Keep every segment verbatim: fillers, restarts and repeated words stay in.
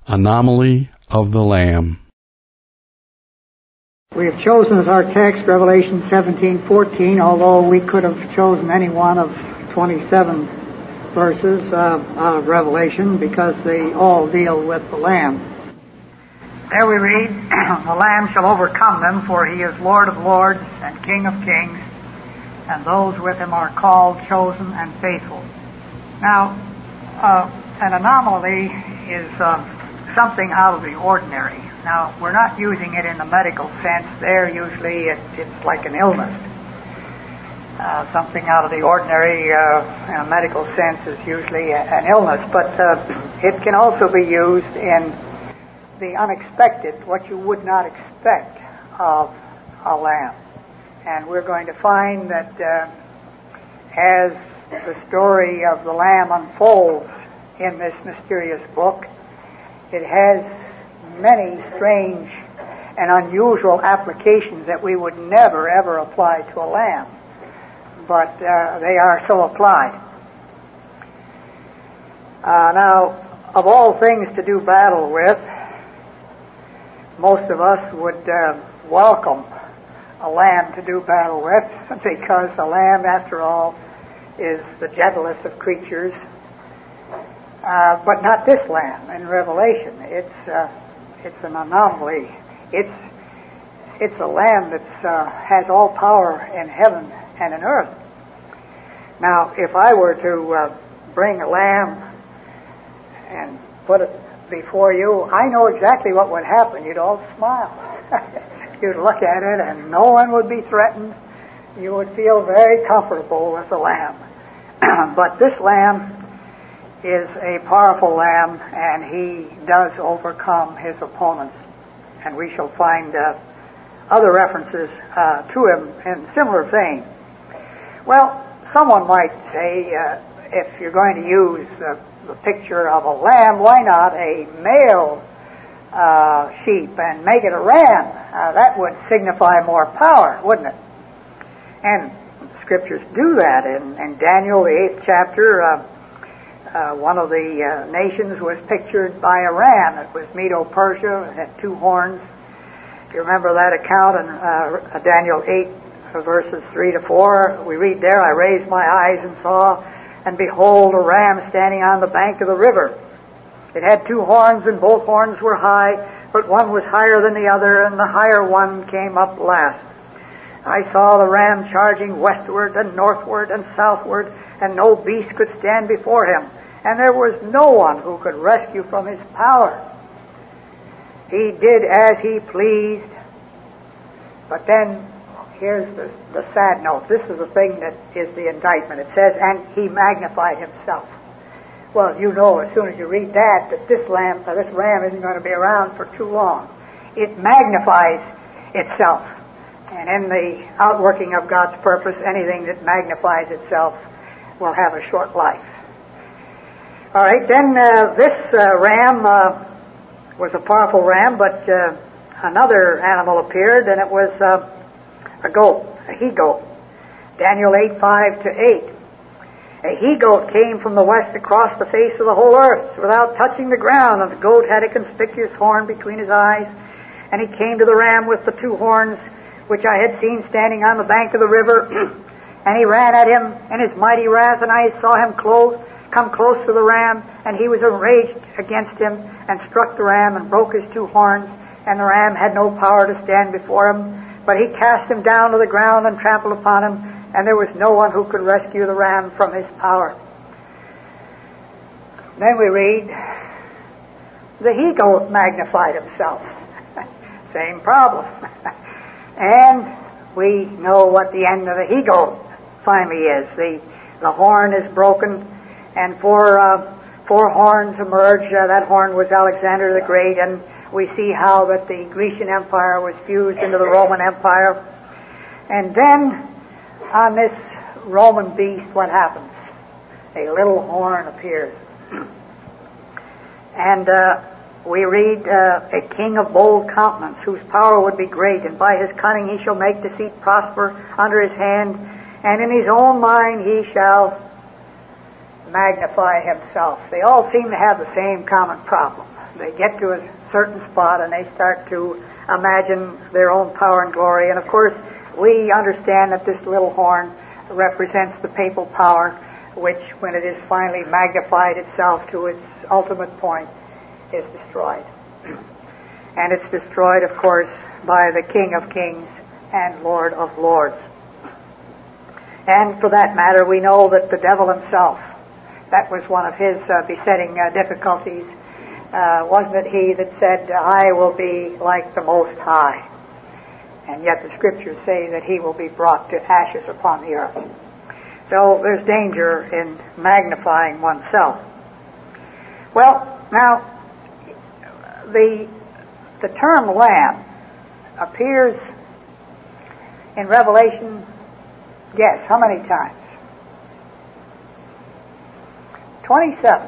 Anomaly of the Lamb. We have chosen as our text Revelation seventeen fourteen, although we could have chosen any one of twenty-seven verses uh, out of Revelation because they all deal with the Lamb. There we read, "The Lamb shall overcome them, for he is Lord of lords and King of kings, and those with him are called, chosen, and faithful." Now, uh, an anomaly is uh, something out of the ordinary. Now, we're not using it in the medical sense. There, usually, it, it's like an illness. Uh, something out of the ordinary, uh, in a medical sense, is usually a, an illness. But uh, it can also be used in the unexpected, what you would not expect of a lamb. And we're going to find that uh, as the story of the Lamb unfolds in this mysterious book, it has many strange and unusual applications that we would never, ever apply to a lamb. But uh, they are so applied. Uh, now, of all things to do battle with, most of us would uh, welcome a lamb to do battle with, because a lamb, after all, is the gentlest of creatures. Uh, but not this lamb in Revelation. It's uh, it's an anomaly. It's it's a lamb that uh, has all power in heaven and in earth. Now, if I were to uh, bring a lamb and put it before you, I know exactly what would happen. You'd all smile. You'd look at it, and no one would be threatened. You would feel very comfortable with the lamb. But this lamb is a powerful lamb, and he does overcome his opponents. And we shall find uh, other references uh, to him in similar vein. Well, someone might say, uh, if you're going to use uh, the picture of a lamb, why not a male uh, sheep and make it a ram? Uh, that would signify more power, wouldn't it? And the scriptures do that. In, in Daniel, the eighth chapter, uh, Uh, one of the uh, nations was pictured by a ram. It was Medo-Persia. It had two horns. You remember that account in uh, Daniel eight, verses three to four? We read there, "I raised my eyes and saw, and behold, a ram standing on the bank of the river. It had two horns, and both horns were high, but one was higher than the other, and the higher one came up last. I saw the ram charging westward and northward and southward, and no beast could stand before him. And there was no one who could rescue from his power. He did as he pleased." But then, here's the, the sad note. This is the thing that is the indictment. It says, "And he magnified himself." Well, you know as soon as you read that, that this lamb, uh, this ram isn't going to be around for too long. It magnifies itself. And in the outworking of God's purpose, anything that magnifies itself will have a short life. All right, then uh, this uh, ram uh, was a powerful ram, but uh, another animal appeared, and it was uh, a goat, a he-goat. Daniel eight, five to eight. "A he-goat came from the west across the face of the whole earth without touching the ground, and the goat had a conspicuous horn between his eyes. And he came to the ram with the two horns, which I had seen standing on the bank of the river. And he ran at him in his mighty wrath, and I saw him close, come close to the ram, and he was enraged against him, and struck the ram, and broke his two horns. And the ram had no power to stand before him, but he cast him down to the ground and trampled upon him, and there was no one who could rescue the ram from his power." Then we read, "The he-goat magnified himself." Same problem. And we know what the end of the he-goat finally is. The, the horn is broken, and four, uh, four horns emerge. Uh, that horn was Alexander the Great, and we see how that the Grecian Empire was fused into the Roman Empire. And then, on this Roman beast, what happens? A little horn appears. And uh, we read, uh, "A king of bold countenance, whose power would be great, and by his cunning he shall make deceit prosper under his hand, and in his own mind he shall magnify himself." They all seem to have the same common problem. they get to a certain spot and they start to imagine their own power and glory. And of course, we understand that this little horn represents the papal power, which, when it is finally magnified itself to its ultimate point, is destroyed. And it's destroyed, of course, by the King of Kings and Lord of Lords. And for that matter, we know that the devil himself, that was one of his uh, besetting uh, difficulties. Uh, wasn't it he that said, I will be like the Most High? And yet the Scriptures say that he will be brought to ashes upon the earth. So there's danger in magnifying oneself. Well, now, the, the term Lamb appears in Revelation, guess, how many times? twenty-seven.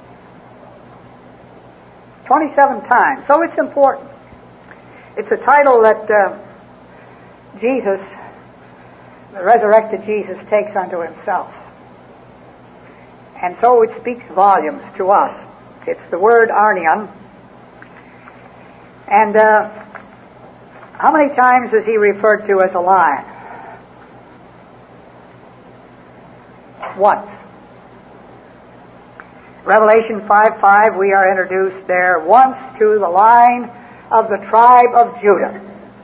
twenty-seven times. So it's important. It's a title that uh, Jesus, the resurrected Jesus, takes unto himself. And so it speaks volumes to us. It's the word Arnion. And uh, how many times is he referred to as a lion? Once. Revelation five five, we are introduced there once to the line of the tribe of Judah.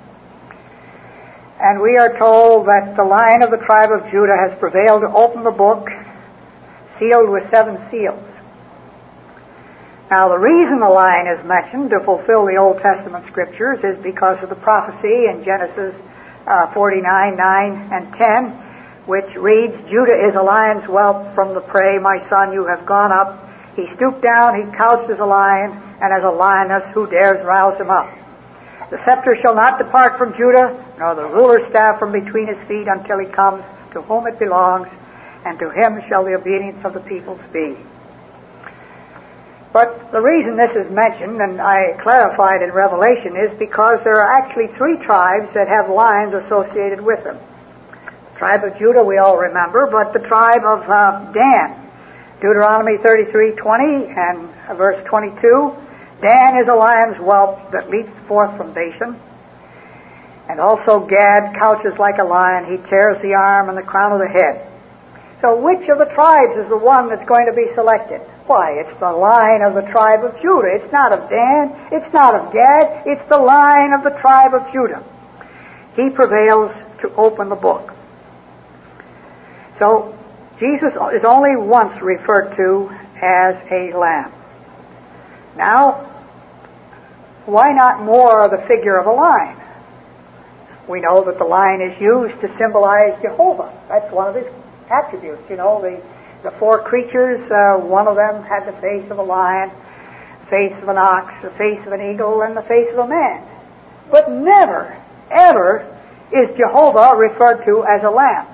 And we are told that the line of the tribe of Judah has prevailed to open the book, sealed with seven seals. Now, the reason the lion is mentioned to fulfill the Old Testament Scriptures is because of the prophecy in Genesis uh, forty-nine, nine, and ten, which reads, Judah is a lion's whelp from the prey, my son, you have gone up. He stooped down, he couched as a lion, and as a lioness, who dares rouse him up? The scepter shall not depart from Judah, nor the ruler's staff from between his feet, until he comes to whom it belongs, and to him shall the obedience of the peoples be. But the reason this is mentioned, and I clarified in Revelation, is because there are actually three tribes that have lions associated with them. The tribe of Judah, we all remember, but the tribe of uh, Dan. Deuteronomy thirty-three twenty and verse twenty-two, Dan is a lion's whelp that leaps forth from Bashan. And also Gad couches like a lion. He tears the arm and the crown of the head. So which of the tribes is the one that's going to be selected? Why, it's the line of the tribe of Judah. It's not of Dan. It's not of Gad. It's the line of the tribe of Judah. He prevails to open the book. So Jesus is only once referred to as a lamb. Now, why not more of the figure of a lion? We know that the lion is used to symbolize Jehovah. That's one of his attributes. You know, the, the four creatures, uh, one of them had the face of a lion, the face of an ox, the face of an eagle, and the face of a man. But never, ever is Jehovah referred to as a lamb.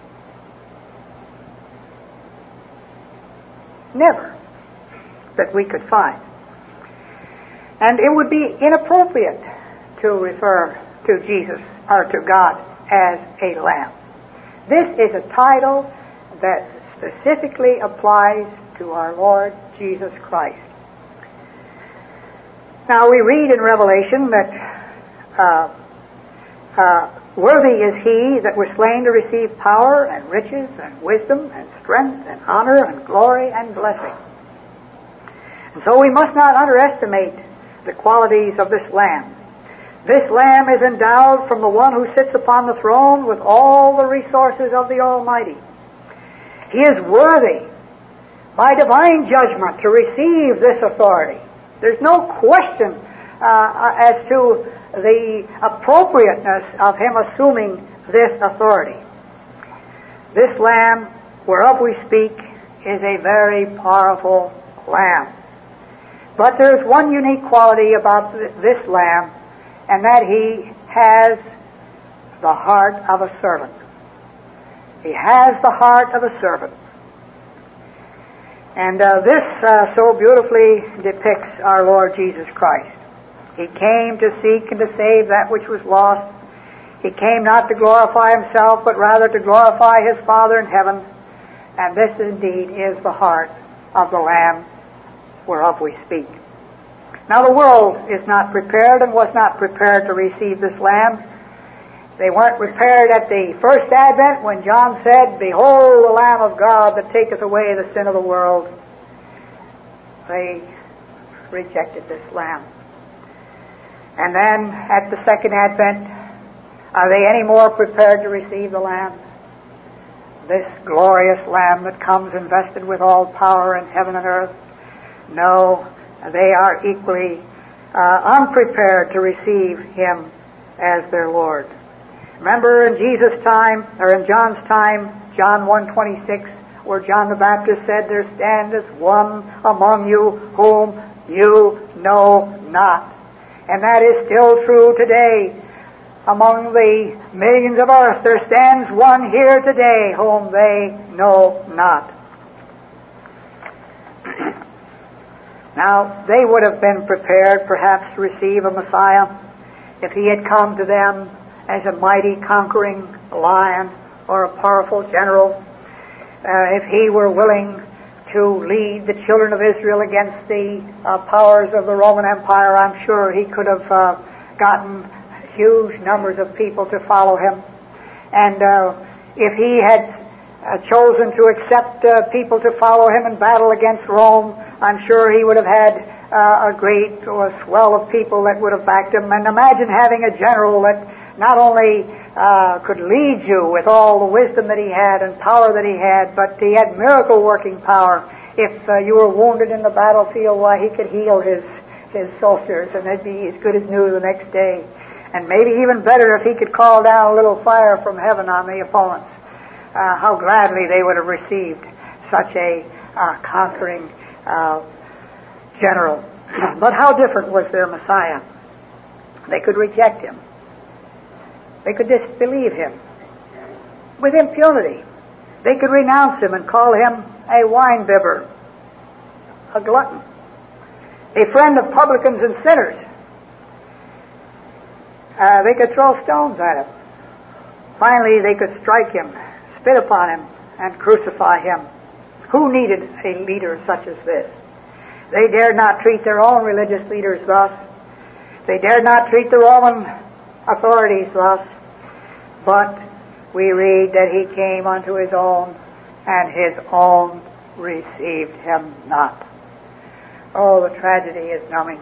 Never, that we could find. And it would be inappropriate to refer to Jesus or to God as a lamb. This is a title that specifically applies to our Lord Jesus Christ. Now we read in Revelation that uh, uh, worthy is he that was slain to receive power and riches and wisdom and strength and honor and glory and blessing. And so we must not underestimate the qualities of this Lamb. This Lamb is endowed from the one who sits upon the throne with all the resources of the Almighty. He is worthy by divine judgment to receive this authority. There's no question uh, as to the appropriateness of him assuming this authority. This Lamb, whereof we speak, is a very powerful Lamb. But there's one unique quality about this Lamb, and that he has the heart of a servant. He has the heart of a servant. And uh, this uh, so beautifully depicts our Lord Jesus Christ. He came to seek and to save that which was lost. He came not to glorify himself, but rather to glorify his Father in heaven. And this indeed is the heart of the Lamb whereof we speak. Now the world is not prepared and was not prepared to receive this Lamb. They weren't prepared at the first advent when John said, "Behold the Lamb of God that taketh away the sin of the world." They rejected this Lamb. And then at the second advent, are they any more prepared to receive the Lamb? This glorious Lamb that comes invested with all power in heaven and earth? No, they are equally uh, unprepared to receive Him as their Lord. Remember in Jesus' time, or in John's time, John one twenty-six, where John the Baptist said, "There standeth one among you whom you know not." And that is still true today. Among the millions of earth, there stands one here today whom they know not. Now, they would have been prepared perhaps to receive a Messiah if He had come to them as a mighty conquering lion or a powerful general. Uh, if He were willing to lead the children of Israel against the uh, powers of the Roman Empire, I'm sure He could have uh, gotten huge numbers of people to follow Him. And uh, if He had uh, chosen to accept uh, people to follow Him in battle against Rome, I'm sure He would have had uh, a great uh, swell of people that would have backed Him. And imagine having a general that not only uh, could lead you with all the wisdom that he had and power that he had, but he had miracle-working power. If uh, you were wounded in the battlefield, why, he could heal his, his soldiers, and they'd be as good as new the next day. And maybe even better if he could call down a little fire from heaven on the opponents. Uh, how gladly they would have received such a uh, conquering uh, general. But how different was their Messiah? They could reject Him. They could disbelieve Him with impunity. They could renounce Him and call Him a wine-bibber, a glutton, a friend of publicans and sinners. Uh, they could throw stones at Him. Finally, they could strike Him, spit upon Him, and crucify Him. Who needed a leader such as this? They dared not treat their own religious leaders thus. They dared not treat the Roman authorities thus. But we read that He came unto His own, and His own received Him not. Oh, the tragedy is numbing.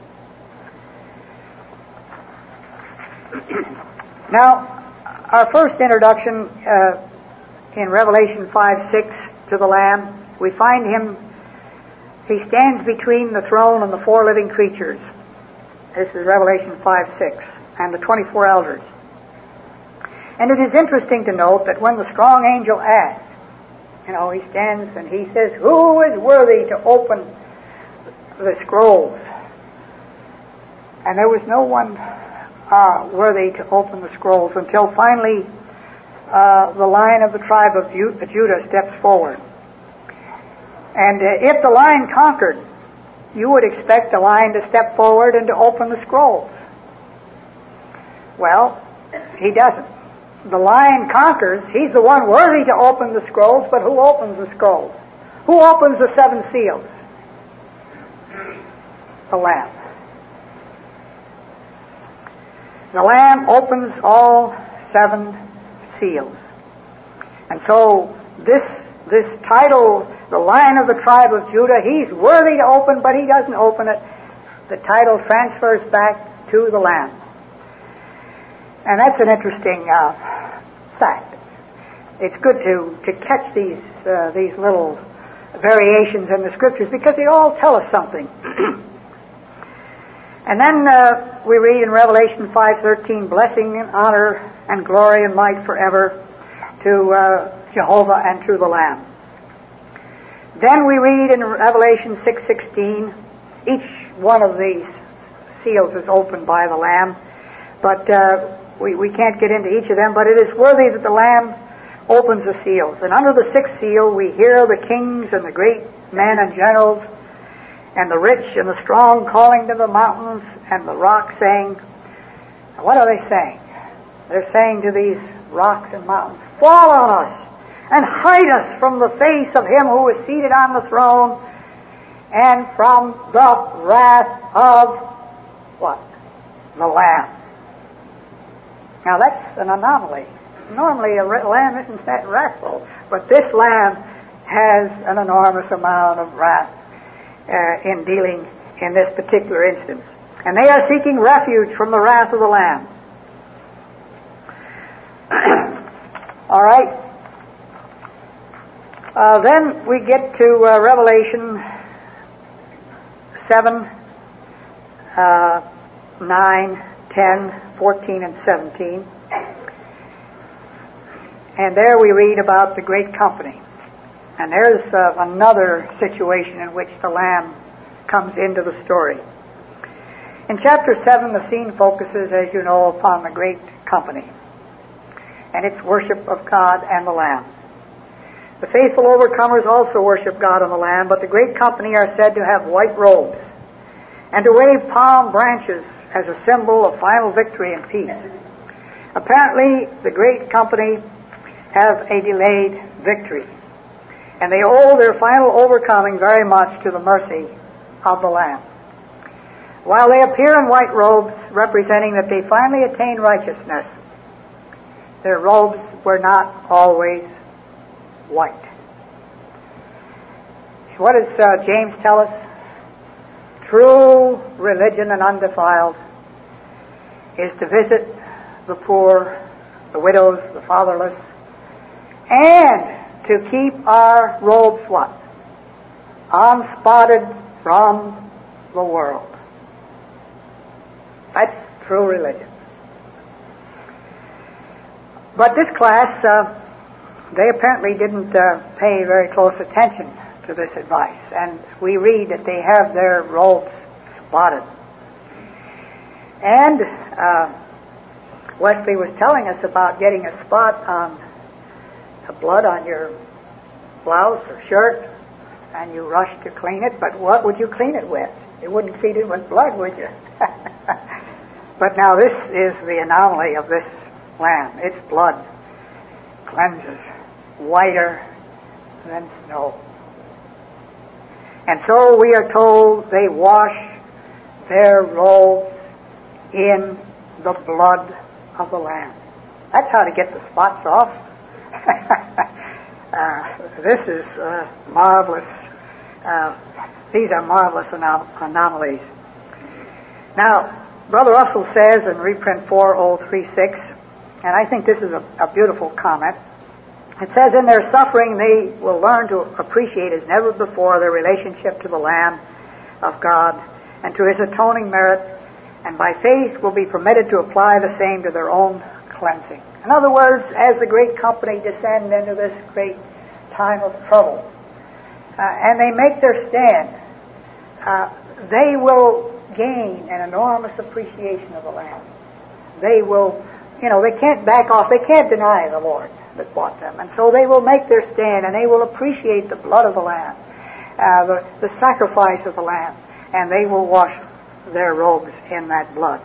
Now, our first introduction uh, in Revelation five six to the Lamb, we find Him, He stands between the throne and the four living creatures. This is Revelation five six, and the twenty-four elders. And it is interesting to note that when the strong angel asked, you know, he stands and he says, "Who is worthy to open the scrolls?" And there was no one uh, worthy to open the scrolls until finally uh, the Lion of the tribe of Judah steps forward. And uh, if the Lion conquered, you would expect the Lion to step forward and to open the scrolls. Well, he doesn't. The Lion conquers. He's the one worthy to open the scrolls, but who opens the scrolls? Who opens the seven seals? The Lamb. The Lamb opens all seven seals. And so this this title, the Lion of the tribe of Judah, he's worthy to open, but he doesn't open it. The title transfers back to the Lamb. And that's an interesting uh, fact. It's good to, to catch these uh, these little variations in the Scriptures because they all tell us something. And then uh, we read in Revelation five thirteen, "Blessing and honor and glory and might forever to uh, Jehovah and to the Lamb." Then we read in Revelation six sixteen, each one of these seals is opened by the Lamb, but uh, we, we can't get into each of them, but it is worthy that the Lamb opens the seals. And under the sixth seal we hear the kings and the great men and generals and the rich and the strong calling to the mountains and the rocks, saying, what are they saying? They're saying to these rocks and mountains, "Fall on us and hide us from the face of Him who is seated on the throne and from the wrath of what? The Lamb. Now that's an anomaly. Normally a lamb isn't that wrathful, but this lamb has an enormous amount of wrath uh, in dealing in this particular instance. And they are seeking refuge from the wrath of the Lamb. All right. Uh, then we get to uh, Revelation seven, uh, nine, ten, fourteen, and seventeen. And there we read about the great company. And there's uh, another situation in which the Lamb comes into the story. In chapter seven, the scene focuses, as you know, upon the great company and its worship of God and the Lamb. The faithful overcomers also worship God and the Lamb, but the great company are said to have white robes and to wave palm branches as a symbol of final victory and peace. Apparently, the great company have a delayed victory, and they owe their final overcoming very much to the mercy of the Lamb. While they appear in white robes, representing that they finally attain righteousness, their robes were not always white. What does uh, James tell us? True religion and undefiled is to visit the poor, the widows, the fatherless, and to keep our robes what? Unspotted from the world. That's true religion. But this class, uh, they apparently didn't uh, pay very close attention to this advice. And we read that they have their robes spotted. And uh, Wesley was telling us about getting a spot on the blood on your blouse or shirt, and you rush to clean it, but what would you clean it with? You wouldn't feed it with blood, would you? But now this is the anomaly of this lamb. Its blood cleanses whiter than snow. And so we are told they wash their robes in the blood of the Lamb. That's how to get the spots off. uh, this is uh, marvelous. Uh, these are marvelous anom- anomalies. Now, Brother Russell says in reprint four oh three six, and I think this is a, a beautiful comment, it says, in their suffering they will learn to appreciate as never before their relationship to the Lamb of God and to His atoning merit, and by faith will be permitted to apply the same to their own cleansing. In other words, as the great company descend into this great time of trouble, uh, and they make their stand, uh, they will gain an enormous appreciation of the Lamb. They will, you know, they can't back off, they can't deny the Lord that bought them. And so they will make their stand, and they will appreciate the blood of the Lamb, uh, the, the sacrifice of the Lamb, and they will wash their robes in that blood.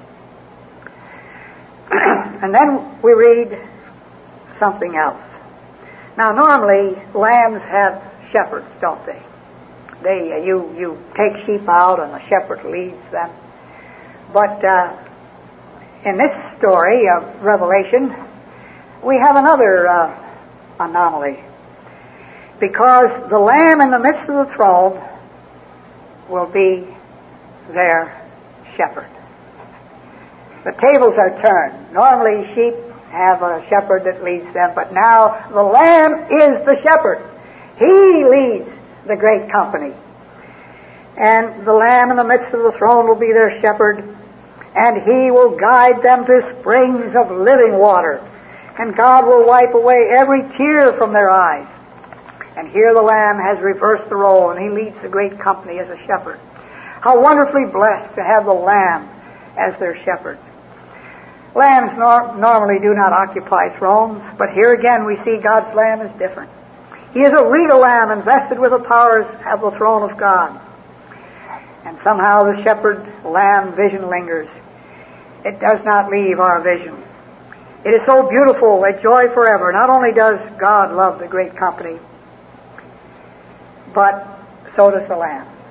And then we read something else. Now, normally, lambs have shepherds, don't they? They, uh, you, you take sheep out, and the shepherd leads them. But uh, in this story of Revelation, we have another uh, anomaly. Because the Lamb in the midst of the throne will be their shepherd. The tables are turned. Normally sheep have a shepherd that leads them, but now the Lamb is the shepherd. He leads the great company. And the Lamb in the midst of the throne will be their shepherd, and He will guide them to springs of living water. And God will wipe away every tear from their eyes. And here the Lamb has reversed the role, and He leads the great company as a shepherd. How wonderfully blessed to have the Lamb as their shepherd. Lambs nor- normally do not occupy thrones, but here again we see God's Lamb is different. He is a regal lamb invested with the powers of the throne of God. And somehow the shepherd-lamb vision lingers. It does not leave our vision. It is so beautiful, a joy forever. Not only does God love the great company, but so does the Lamb.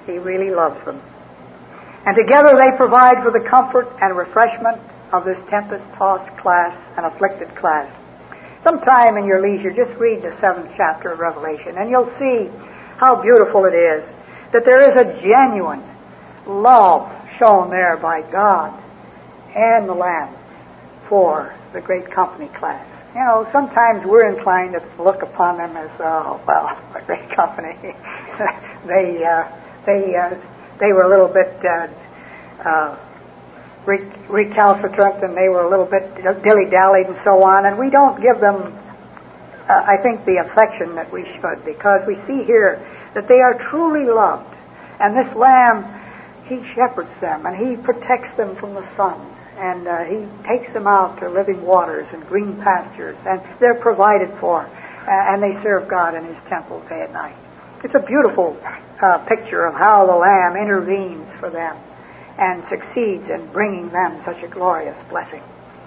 He really loves them. And together they provide for the comfort and refreshment of this tempest-tossed class and afflicted class. Sometime in your leisure, just read the seventh chapter of Revelation, and you'll see how beautiful it is that there is a genuine love shown there by God and the Lamb for the great company class. You know, sometimes we're inclined to look upon them as, oh, well, a great company. they, uh, they, uh, they were a little bit uh, uh, re- recalcitrant, and they were a little bit dilly-dallied and so on, and we don't give them, uh, I think, the affection that we should, because we see here that they are truly loved, and this Lamb, He shepherds them, and He protects them from the sun, and uh, He takes them out to living waters and green pastures, and they're provided for, uh, and they serve God in His temple day and night. It's a beautiful uh, picture of how the Lamb intervenes for them and succeeds in bringing them such a glorious blessing.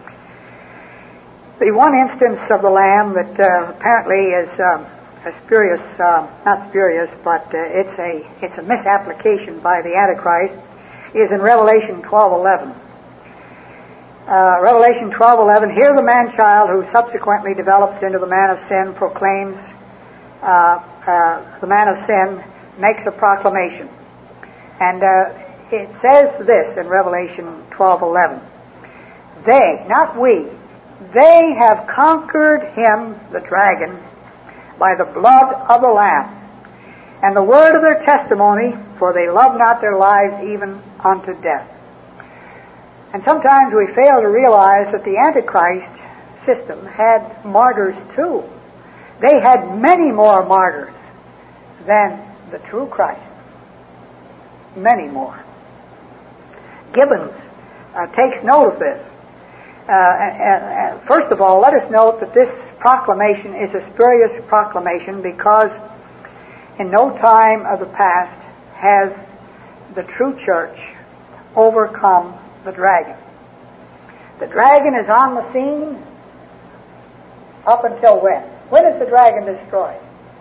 The one instance of the Lamb that uh, apparently is um, a spurious, uh, not spurious, but uh, it's a it's a misapplication by the Antichrist, is in Revelation twelve eleven. Uh, Revelation twelve eleven. Here the man-child, who subsequently develops into the man of sin, proclaims. Uh, uh, the man of sin makes a proclamation, and uh, it says this in Revelation twelve eleven. They, not we, they have conquered him, the dragon, by the blood of the Lamb, and the word of their testimony, for they love not their lives even unto death. And sometimes we fail to realize that the Antichrist system had martyrs too. They had many more martyrs than the true Christ. Many more. Gibbons uh, takes note of this. Uh, and, and first of all, let us note that this proclamation is a spurious proclamation because in no time of the past has the true church overcome the dragon. The dragon is on the scene up until when? When is the dragon destroyed?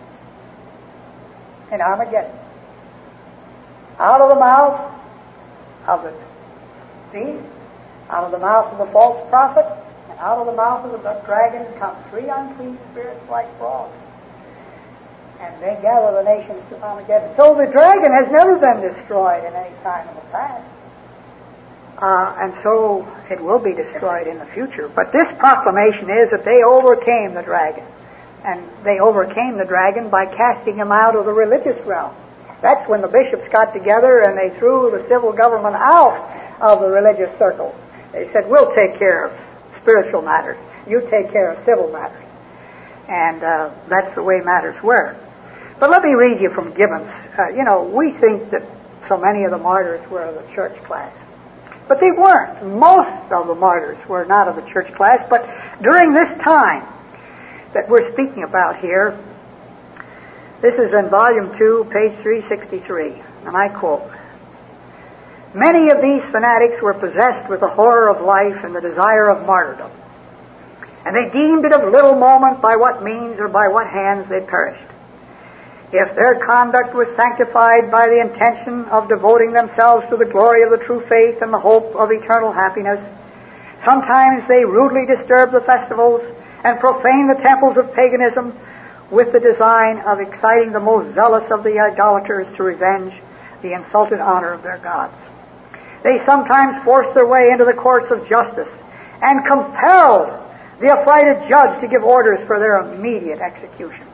In Armageddon. Out of the mouth of the beast, out of the mouth of the false prophet, and out of the mouth of the dragon come three unclean spirits like frogs. And they gather the nations to Armageddon. So the dragon has never been destroyed in any time in the past. Uh, and so it will be destroyed in the future. But this proclamation is that they overcame the dragon. And they overcame the dragon by casting him out of the religious realm. That's when the bishops got together and they threw the civil government out of the religious circle. They said, we'll take care of spiritual matters. You take care of civil matters. And uh, that's the way matters were. But let me read you from Gibbons. Uh, you know, we think that so many of the martyrs were of the church class. But they weren't. Most of the martyrs were not of the church class. But during this time that we're speaking about here, this is in volume two, page three sixty-three, and I quote, "Many of these fanatics were possessed with the horror of life and the desire of martyrdom, and they deemed it of little moment by what means or by what hands they perished. If their conduct was sanctified by the intention of devoting themselves to the glory of the true faith and the hope of eternal happiness, sometimes they rudely disturbed the festivals and profaned the temples of paganism with the design of exciting the most zealous of the idolaters to revenge the insulted honor of their gods. They sometimes forced their way into the courts of justice and compelled the affrighted judge to give orders for their immediate execution."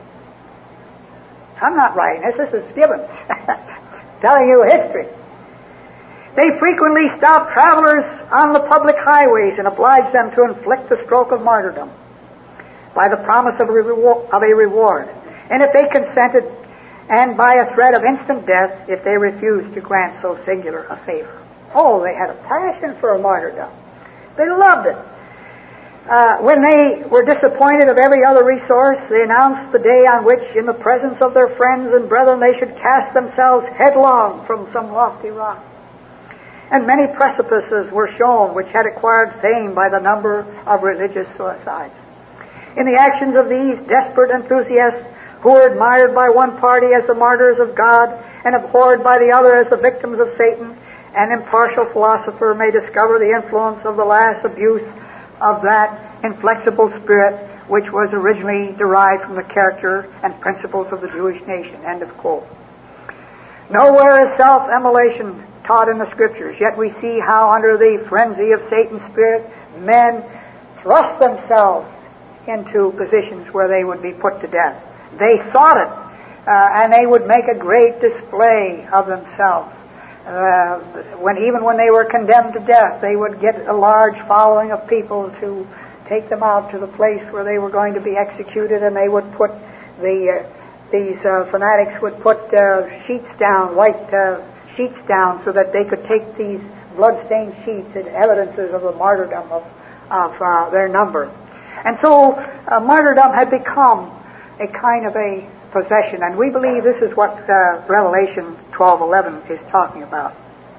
I'm not writing this, this is Gibbons telling you history. "They frequently stopped travelers on the public highways and obliged them to inflict the stroke of martyrdom by the promise of a reward, and if they consented, and by a threat of instant death if they refused to grant so singular a favor." Oh, they had a passion for a martyrdom. They loved it. Uh, when they were disappointed of every other resource, they announced the day on which, in the presence of their friends and brethren, they should cast themselves headlong from some lofty rock. And many precipices were shown which had acquired fame by the number of religious suicides. In the actions of these desperate enthusiasts, who were admired by one party as the martyrs of God and abhorred by the other as the victims of Satan, an impartial philosopher may discover the influence of the last abuse of that inflexible spirit which was originally derived from the character and principles of the Jewish nation. End of quote. Nowhere is self-immolation taught in the Scriptures, yet we see how under the frenzy of Satan's spirit, men thrust themselves into positions where they would be put to death. They sought it, uh, and they would make a great display of themselves. Uh, when even when they were condemned to death, they would get a large following of people to take them out to the place where they were going to be executed, and they would put the uh, these uh, fanatics would put uh, sheets down, white uh, sheets down, so that they could take these blood-stained sheets as evidences of the martyrdom of of uh, their number. And so uh, martyrdom had become a kind of a possession, and we believe this is what uh, Revelation twelve eleven is talking about.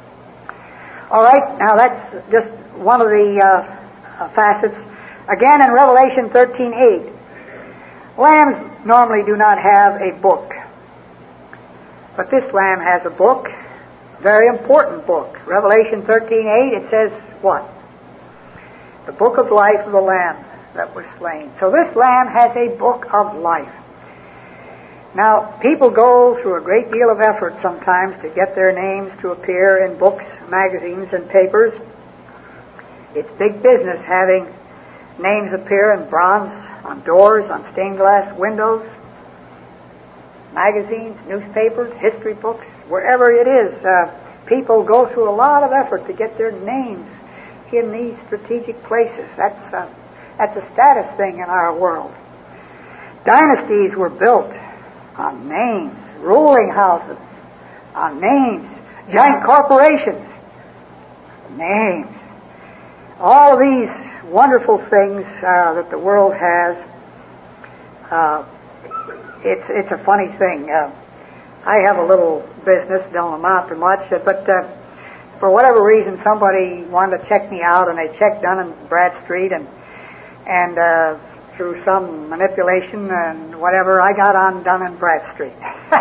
All right, now that's just one of the uh, facets. Again, in Revelation thirteen eight, lambs normally do not have a book, but this lamb has a book, very important book. Revelation thirteen eight, it says what? The book of life of the Lamb that was slain. So this lamb has a book of life. Now, people go through a great deal of effort sometimes to get their names to appear in books, magazines, and papers. It's big business having names appear in bronze on doors, on stained glass windows, magazines, newspapers, history books, wherever it is. Uh, people go through a lot of effort to get their names in these strategic places. That's, uh, that's a status thing in our world. Dynasties were built on names, ruling houses on names, giant corporations, names. All of these wonderful things uh, that the world has, uh, it's it's a funny thing. Uh, I have a little business, don't amount to much, but uh, for whatever reason, somebody wanted to check me out, and they checked Dun and Bradstreet, and and uh, through some manipulation and whatever, I got on Dun and Bradstreet.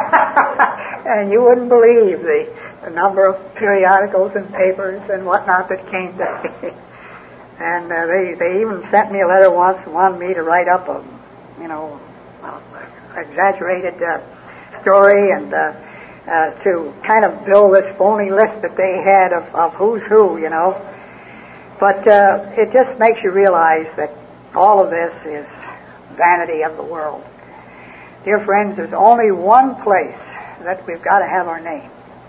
And you wouldn't believe the, the number of periodicals and papers and whatnot that came to me. And uh, they they even sent me a letter once and wanted me to write up a, you know, exaggerated uh, story and uh, uh, to kind of build this phony list that they had of, of who's who, you know. But uh, it just makes you realize that all of this is vanity of the world. Dear friends, there's only one place that we've got to have our name,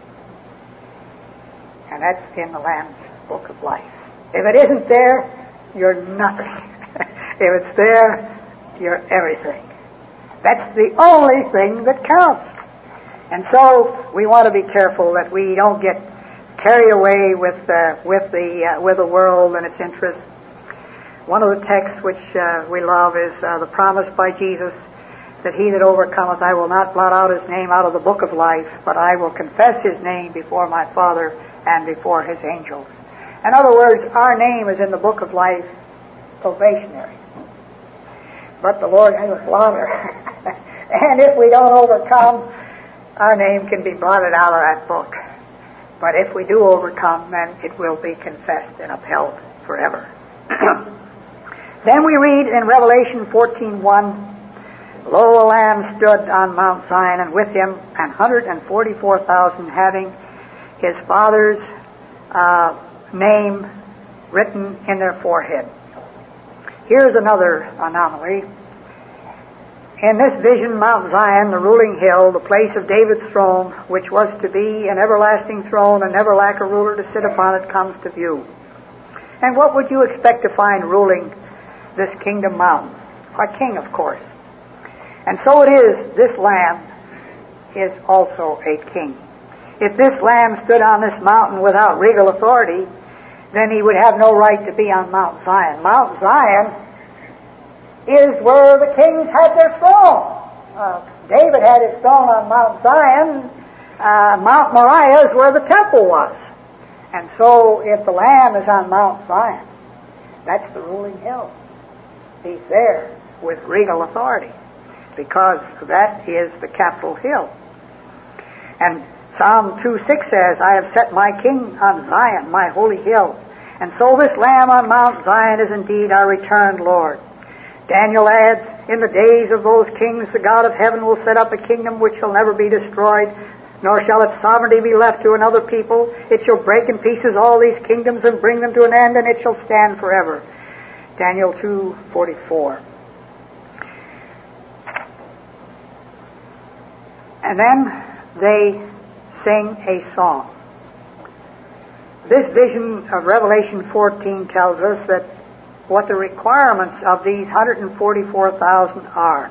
and that's in the Lamb's Book of Life. If it isn't there, you're nothing. If it's there, you're everything. That's the only thing that counts. And so we want to be careful that we don't get carried away with uh, with the uh, with the world and its interests. One of the texts which uh, we love is uh, the promise by Jesus that he that overcometh, I will not blot out his name out of the book of life, but I will confess his name before my Father and before his angels. In other words, our name is in the book of life, probationary. But the Lord has a blotter. And if we don't overcome, our name can be blotted out of that book. But if we do overcome, then it will be confessed and upheld forever. Then we read in Revelation fourteen one, Lo, a lamb stood on Mount Zion, and with him an hundred and forty-four thousand, having his Father's uh, name written in their forehead. Here's another anomaly. In this vision, Mount Zion, the ruling hill, the place of David's throne, which was to be an everlasting throne and never lack a ruler to sit upon it, comes to view. And what would you expect to find ruling this kingdom mountain? A king, of course. And so it is, this lamb is also a king. If this lamb stood on this mountain without regal authority, then he would have no right to be on Mount Zion. Mount Zion is where the kings had their throne. Uh, David had his throne on Mount Zion. Uh, Mount Moriah is where the temple was. And so if the Lamb is on Mount Zion, that's the ruling hill. He's there with regal authority, because that is the capital hill. And Psalm two six says, I have set my king on Zion, my holy hill. And so this Lamb on Mount Zion is indeed our returned Lord. Daniel adds, in the days of those kings, the God of heaven will set up a kingdom which shall never be destroyed, nor shall its sovereignty be left to another people. It shall break in pieces all these kingdoms and bring them to an end, and it shall stand forever. Daniel two forty-four. And then they sing a song. This vision of Revelation fourteen tells us that what the requirements of these one hundred forty-four thousand are.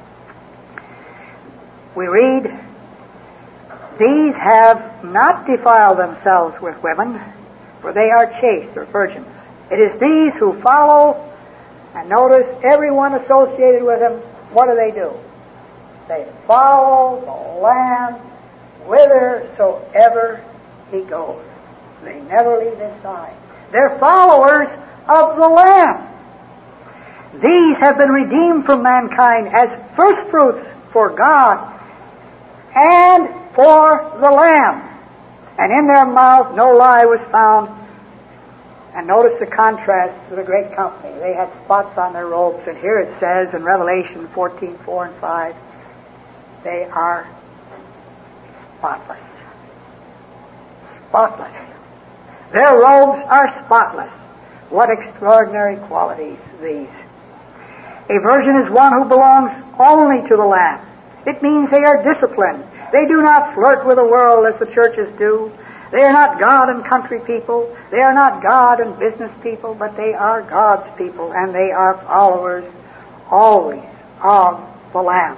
We read, these have not defiled themselves with women, for they are chaste or virgins. It is these who follow, and notice everyone associated with him, what do they do? They follow the Lamb whithersoever he goes. They never leave his side. They're followers of the Lamb. These have been redeemed from mankind as firstfruits for God and for the Lamb. And in their mouth no lie was found. And notice the contrast to the great company. They had spots on their robes, and here it says in Revelation fourteen four and five, they are spotless. Spotless. Their robes are spotless. What extraordinary qualities these. A virgin is one who belongs only to the Lamb. It means they are disciplined. They do not flirt with the world as the churches do. They are not God and country people. They are not God and business people, but they are God's people, and they are followers always of the Lamb.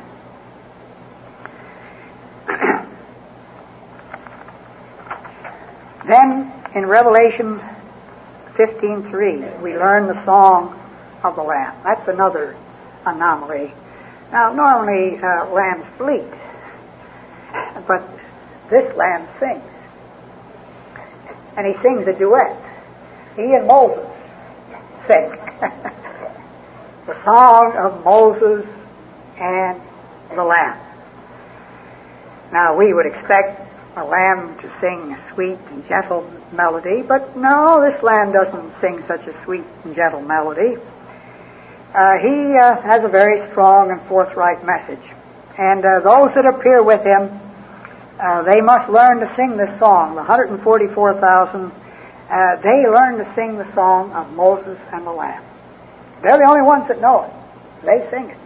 Then, in Revelation fifteen three, we learn the song of the Lamb. That's another anomaly. Now, normally uh, lambs bleat, but this lamb sings. And he sings a duet. He and Moses sing. The song of Moses and the Lamb. Now, we would expect a lamb to sing a sweet and gentle melody, but no, this lamb doesn't sing such a sweet and gentle melody. Uh, he uh, has a very strong and forthright message. And uh, those that appear with him, uh, they must learn to sing this song. The one hundred forty-four thousand, uh, they learn to sing the song of Moses and the Lamb. They're the only ones that know it. They sing it.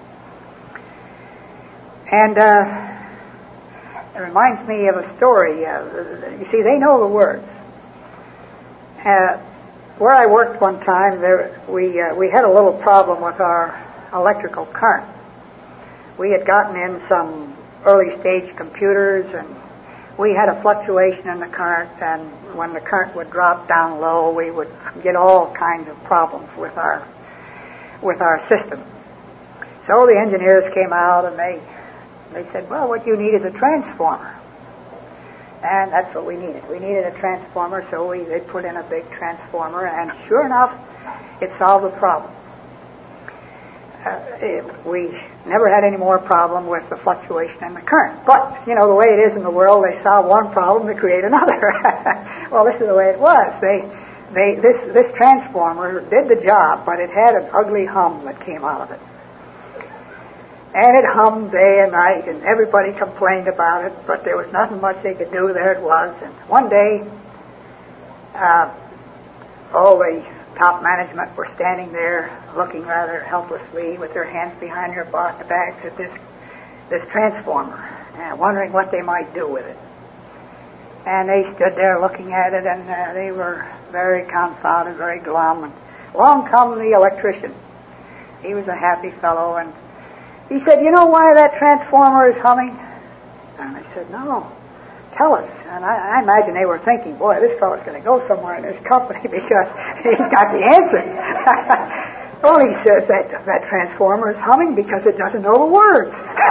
And uh, it reminds me of a story. Uh, you see, they know the words. Uh, where I worked one time, there we uh, we had a little problem with our electrical current. We had gotten in some early stage computers, and we had a fluctuation in the current, and when the current would drop down low, we would get all kinds of problems with our with our system. So the engineers came out, and they they said, well, what you need is a transformer. And that's what we needed. We needed a transformer, so we they put in a big transformer, and sure enough, it solved the problem. Uh, it, we never had any more problem with the fluctuation in the current. But, you know, the way it is in the world, they solve one problem to create another. Well, this is the way it was. They, they, this, this transformer did the job, but it had an ugly hum that came out of it. And it hummed day and night, and everybody complained about it, but there was nothing much they could do. There it was. And one day, uh, all the top management were standing there looking rather helplessly with their hands behind their backs at this this transformer, and wondering what they might do with it. And they stood there looking at it, and uh, they were very confounded, very glum. And along come the electrician. He was a happy fellow, and he said, you know why that transformer is humming? And I said, no. Tell us. And I, I imagine they were thinking, boy, this fellow's going to go somewhere in this company because he's got the answer. Well, he says that that transformer is humming because it doesn't know the words.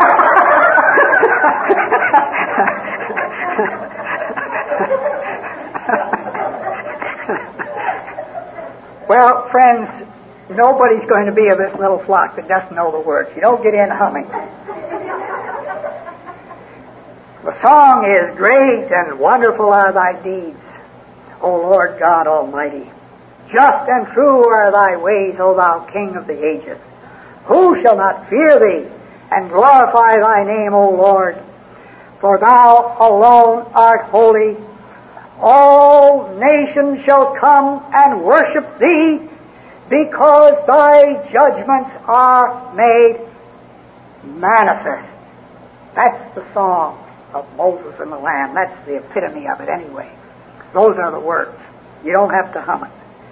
Well, friends, nobody's going to be of this little flock that doesn't know the words. You don't get in humming. The song is, great and wonderful are thy deeds, O Lord God Almighty. Just and true are thy ways, O thou King of the ages. Who shall not fear thee and glorify thy name, O Lord? For thou alone art holy. All nations shall come and worship thee, because thy judgments are made manifest. That's the song of Moses and the Lamb. That's the epitome of it anyway. Those are the words. You don't have to hum it.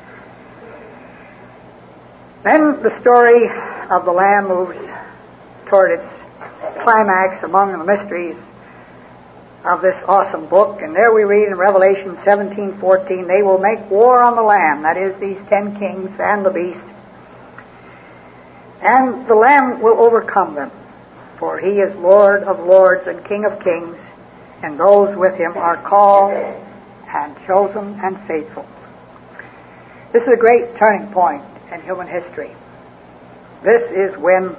Then the story of the Lamb moves toward its climax among the mysteries of this awesome book. And there we read in Revelation seventeen fourteen, they will make war on the Lamb, that is, these ten kings and the beast. And the Lamb will overcome them, for he is Lord of lords and King of kings, and those with him are called and chosen and faithful. This is a great turning point in human history. This is when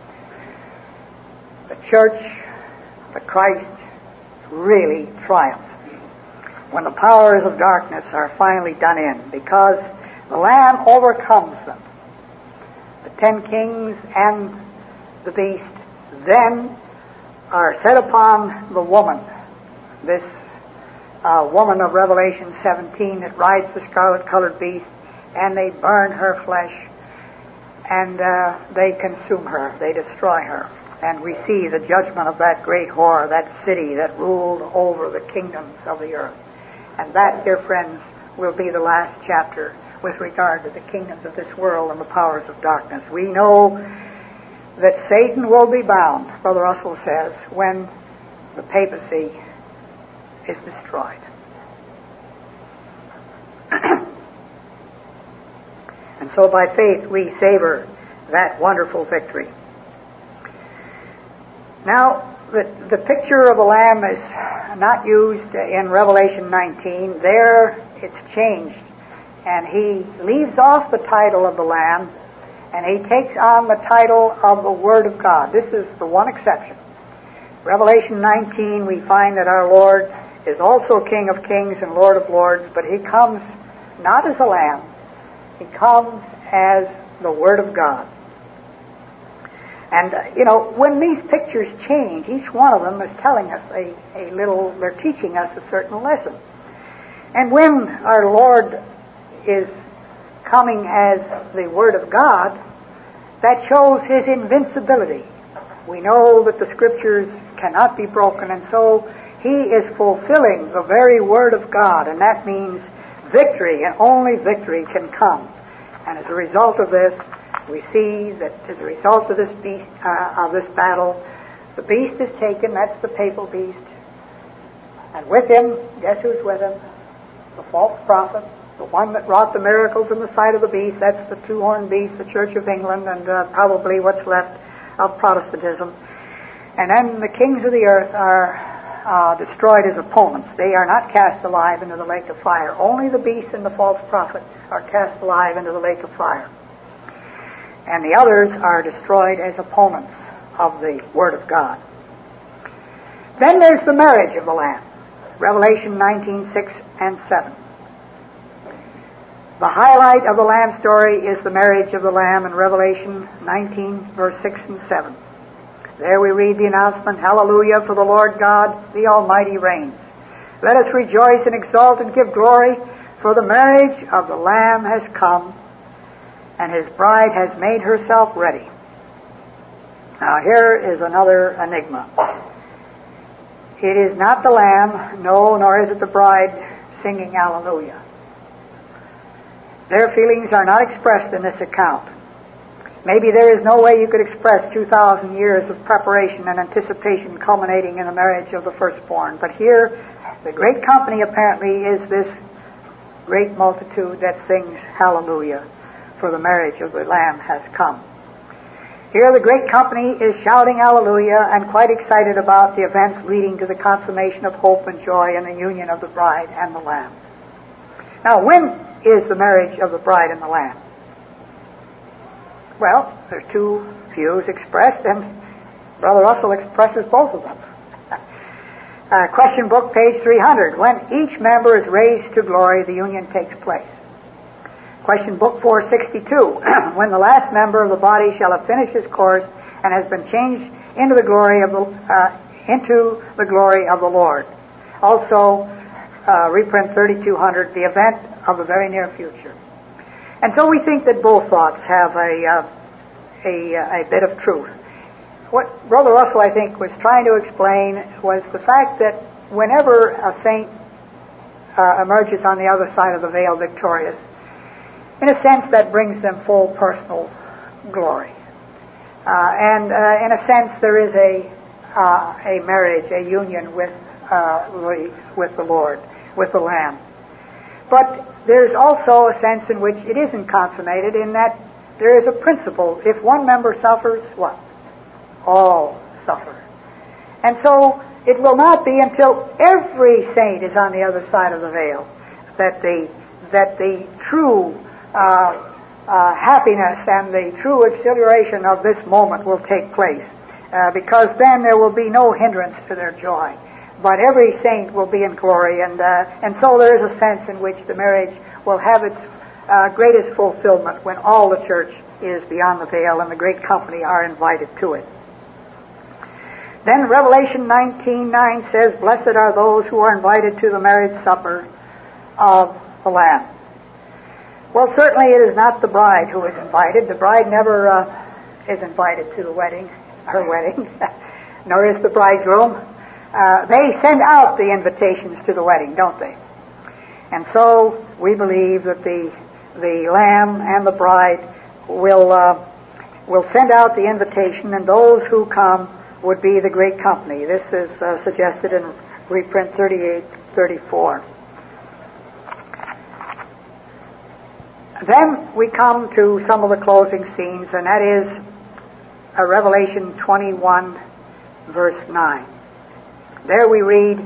the church, the Christ, really triumph. When the powers of darkness are finally done in, because the Lamb overcomes them. The ten kings and the beast then are set upon the woman, this uh, woman of Revelation seventeen that rides the scarlet-colored beast, and they burn her flesh, and uh, they consume her, they destroy her. And we see the judgment of that great whore, that city that ruled over the kingdoms of the earth. And that, dear friends, will be the last chapter with regard to the kingdoms of this world and the powers of darkness. We know that Satan will be bound, Brother Russell says, when the papacy is destroyed. And so by faith we savor that wonderful victory. Now, the, the picture of the Lamb is not used in Revelation nineteen. There it's changed. And he leaves off the title of the Lamb, and he takes on the title of the Word of God. This is the one exception. Revelation nineteen, we find that our Lord is also King of kings and Lord of lords, but he comes not as a lamb. He comes as the Word of God. And, uh, you know, when these pictures change, each one of them is telling us a, a little, they're teaching us a certain lesson. And when our Lord is coming as the Word of God, that shows his invincibility. We know that the Scriptures cannot be broken, and so he is fulfilling the very Word of God, and that means victory, and only victory can come. And as a result of this, we see that as a result of this beast, uh, of this battle, the beast is taken. That's the papal beast, and with him, guess who's with him? The false prophet, the one that wrought the miracles in the sight of the beast. That's the two-horned beast, the Church of England, and uh, probably what's left of Protestantism. And then the kings of the earth are uh, destroyed as opponents. They are not cast alive into the lake of fire. Only the beast and the false prophet are cast alive into the lake of fire. And the others are destroyed as opponents of the Word of God. Then there's the marriage of the Lamb. Revelation nineteen, six and seven. The highlight of the Lamb story is the marriage of the Lamb in Revelation nineteen, verse six and seven. There we read the announcement, Hallelujah, for the Lord God, the Almighty reigns. Let us rejoice and exalt and give glory, for the marriage of the Lamb has come, and his bride has made herself ready. Now here is another enigma. It is not the Lamb, no, nor is it the bride singing Hallelujah. Their feelings are not expressed in this account. Maybe there is no way you could express two thousand years of preparation and anticipation culminating in the marriage of the firstborn. But here, the great company apparently is this great multitude that sings Hallelujah, for the marriage of the Lamb has come. Here the great company is shouting Hallelujah and quite excited about the events leading to the consummation of hope and joy and the union of the bride and the Lamb. Now, when is the marriage of the bride and the Lamb? Well, there's two views expressed, and Brother Russell expresses both of them. uh, Uh, question book, page three hundred. When each member is raised to glory, the union takes place. Question book four sixty-two. When the last member of the body shall have finished his course and has been changed into the glory of the uh, into the glory of the Lord. Also, uh, reprint thirty-two hundred. The event of the very near future. And so we think that both thoughts have a uh, a, a bit of truth. What Brother Russell, I think, was trying to explain was the fact that whenever a saint uh, emerges on the other side of the veil victorious, in a sense that brings them full personal glory. Uh, and uh, in a sense there is a uh, a marriage, a union with uh, the, with the Lord, with the Lamb. But there's also a sense in which it isn't consummated, in that there is a principle. If one member suffers, what? All suffer. And so it will not be until every saint is on the other side of the veil that the that the true uh, uh, happiness and the true exhilaration of this moment will take place, uh, because then there will be no hindrance to their joy. But every saint will be in glory, and uh, and so there is a sense in which the marriage will have its uh, greatest fulfillment when all the church is beyond the veil and the great company are invited to it. Then Revelation nineteen nine says, "Blessed are those who are invited to the marriage supper of the Lamb." Well, certainly it is not the bride who is invited. The bride never uh, is invited to the wedding, her wedding, nor is the bridegroom. Uh, they send out the invitations to the wedding, don't they? And so we believe that the the Lamb and the bride will uh, will send out the invitation, and those who come would be the great company. This is uh, suggested in reprint thirty-eight thirty-four. Then we come to some of the closing scenes, and that is uh, Revelation twenty-one, verse nine. There we read,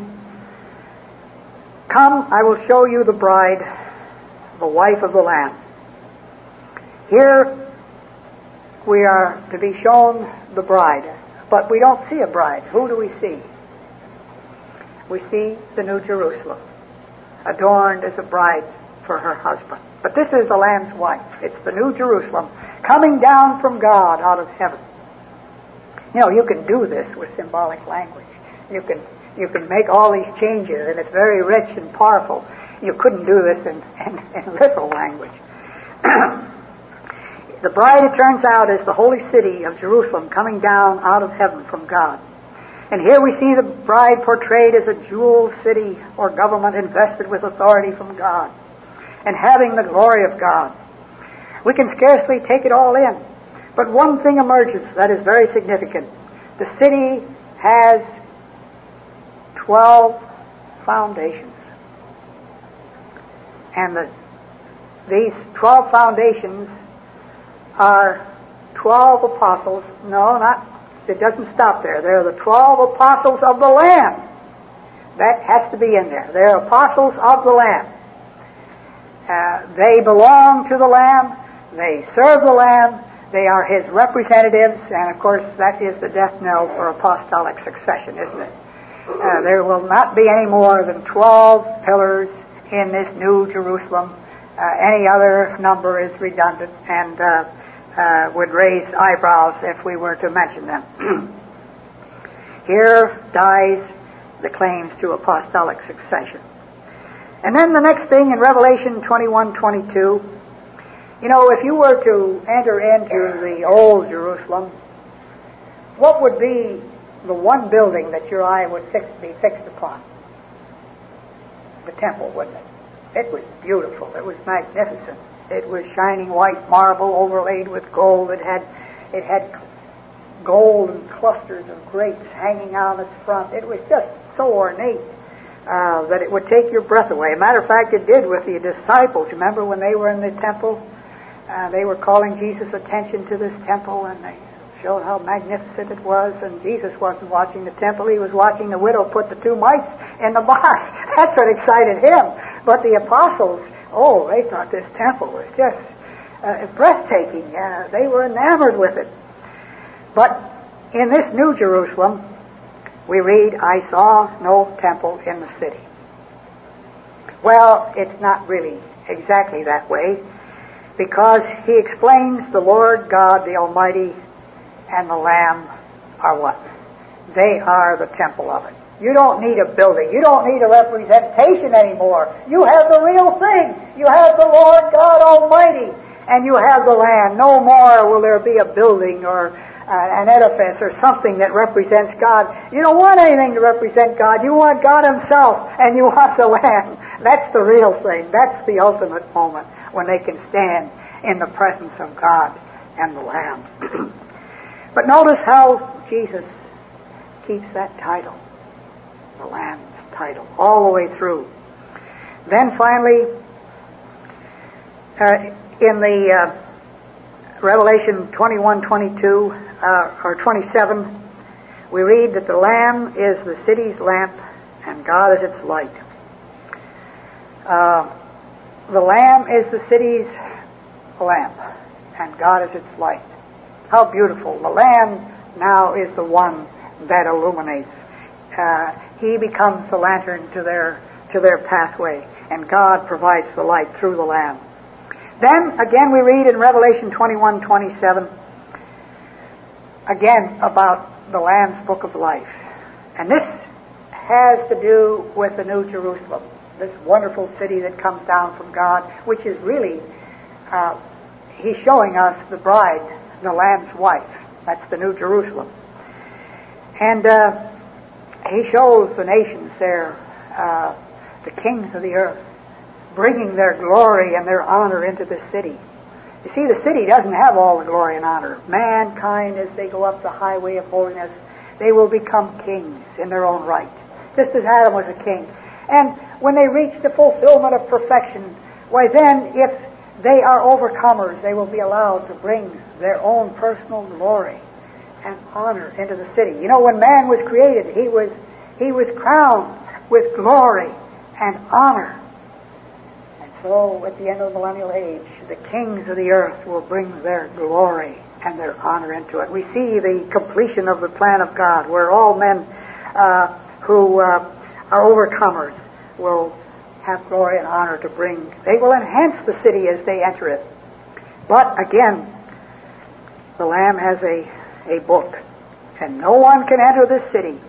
"Come, I will show you the bride, the wife of the Lamb." Here we are to be shown the bride. But we don't see a bride. Who do we see? We see the New Jerusalem, adorned as a bride for her husband. But this is the Lamb's wife. It's the New Jerusalem coming down from God out of heaven. You know, you can do this with symbolic language. You can you can make all these changes, and it's very rich and powerful. You couldn't do this in, in, in literal language. The bride, it turns out, is the holy city of Jerusalem coming down out of heaven from God. And here we see the bride portrayed as a jeweled city or government invested with authority from God and having the glory of God. We can scarcely take it all in. But one thing emerges that is very significant. The city has twelve foundations. And the, these twelve foundations are twelve apostles. No, not, it doesn't stop there. They're the twelve apostles of the Lamb. That has to be in there. They're apostles of the Lamb. Uh, they belong to the Lamb. They serve the Lamb. They are His representatives. And of course, that is the death knell for apostolic succession, isn't it? Uh, there will not be any more than twelve pillars in this New Jerusalem. Uh, any other number is redundant and uh, Uh, would raise eyebrows if we were to mention them. Here dies the claims to apostolic succession. And then the next thing in Revelation twenty-one twenty-two, you know, if you were to enter into the old Jerusalem, what would be the one building that your eye would fix, be fixed upon? The temple, wouldn't it? It was beautiful. It was magnificent. It was shining white marble overlaid with gold. It had it had gold and clusters of grapes hanging out its front. It was just so ornate uh, that it would take your breath away. Matter of fact, it did with the disciples. Remember when they were in the temple? Uh, they were calling Jesus' attention to this temple, and they showed how magnificent it was. And Jesus wasn't watching the temple. He was watching the widow put the two mites in the box. That's what excited him. But the apostles, oh, they thought this temple was just uh, breathtaking. Uh, they were enamored with it. But in this New Jerusalem, we read, I saw no temple in the city. Well, it's not really exactly that way, because he explains the Lord God, the Almighty, and the Lamb are what? They are the temple of it. You don't need a building. You don't need a representation anymore. You have the real thing. You have the Lord God Almighty, and you have the Lamb. No more will there be a building or uh, an edifice or something that represents God. You don't want anything to represent God. You want God Himself, and you want the Lamb. That's the real thing. That's the ultimate moment when they can stand in the presence of God and the Lamb. But notice how Jesus keeps that title, the Lamb's title, all the way through. Then finally, uh, in the uh, Revelation twenty-one twenty-two, uh, or twenty-seven, we read that the Lamb is the city's lamp and God is its light. Uh, the Lamb is the city's lamp and God is its light. How beautiful. The Lamb now is the one that illuminates. Uh, he becomes the lantern to their to their pathway, and God provides the light through the Lamb. Then again we read in Revelation twenty-one twenty-seven again about the Lamb's book of life. And this has to do with the New Jerusalem, this wonderful city that comes down from God, which is really, uh, he's showing us the bride, the Lamb's wife. That's the New Jerusalem. And uh, he shows the nations there, uh, the kings of the earth, bringing their glory and their honor into the city. You see, the city doesn't have all the glory and honor. Mankind, as they go up the highway of holiness, they will become kings in their own right, just as Adam was a king. And when they reach the fulfillment of perfection, why then, if they are overcomers, they will be allowed to bring their own personal glory and honor into the city. You know, when man was created, he was he was crowned with glory and honor. And so, at the end of the millennial age, the kings of the earth will bring their glory and their honor into it. We see the completion of the plan of God, where all men uh, who uh, are overcomers will have glory and honor to bring. They will enhance the city as they enter it. But again, the Lamb has a, a book, and no one can enter this city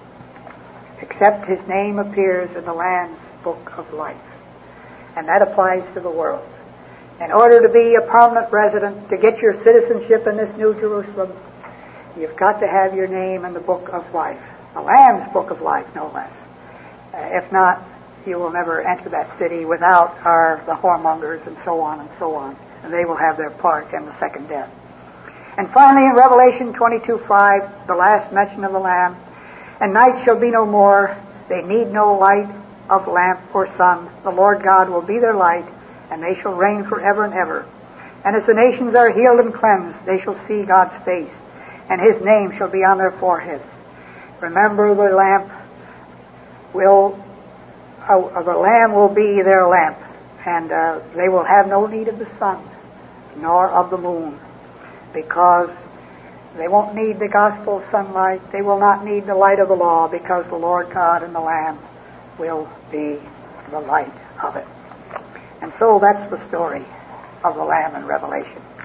except his name appears in the Lamb's book of life. And that applies to the world. In order to be a permanent resident, to get your citizenship in this New Jerusalem, you've got to have your name in the book of life, the Lamb's book of life, no less. Uh, if not, you will never enter that city without our, the whoremongers and so on and so on. And they will have their part in the second death. And finally, in Revelation twenty-two five, the last mention of the Lamb, and night shall be no more. They need no light of lamp or sun. The Lord God will be their light, and they shall reign forever and ever. And as the nations are healed and cleansed, they shall see God's face, and His name shall be on their foreheads. Remember, the lamp will, uh, the Lamb will be their lamp, and uh, they will have no need of the sun, nor of the moon, because they won't need the gospel sunlight. They will not need the light of the law, because the Lord God and the Lamb will be the light of it. And so that's the story of the Lamb in Revelation.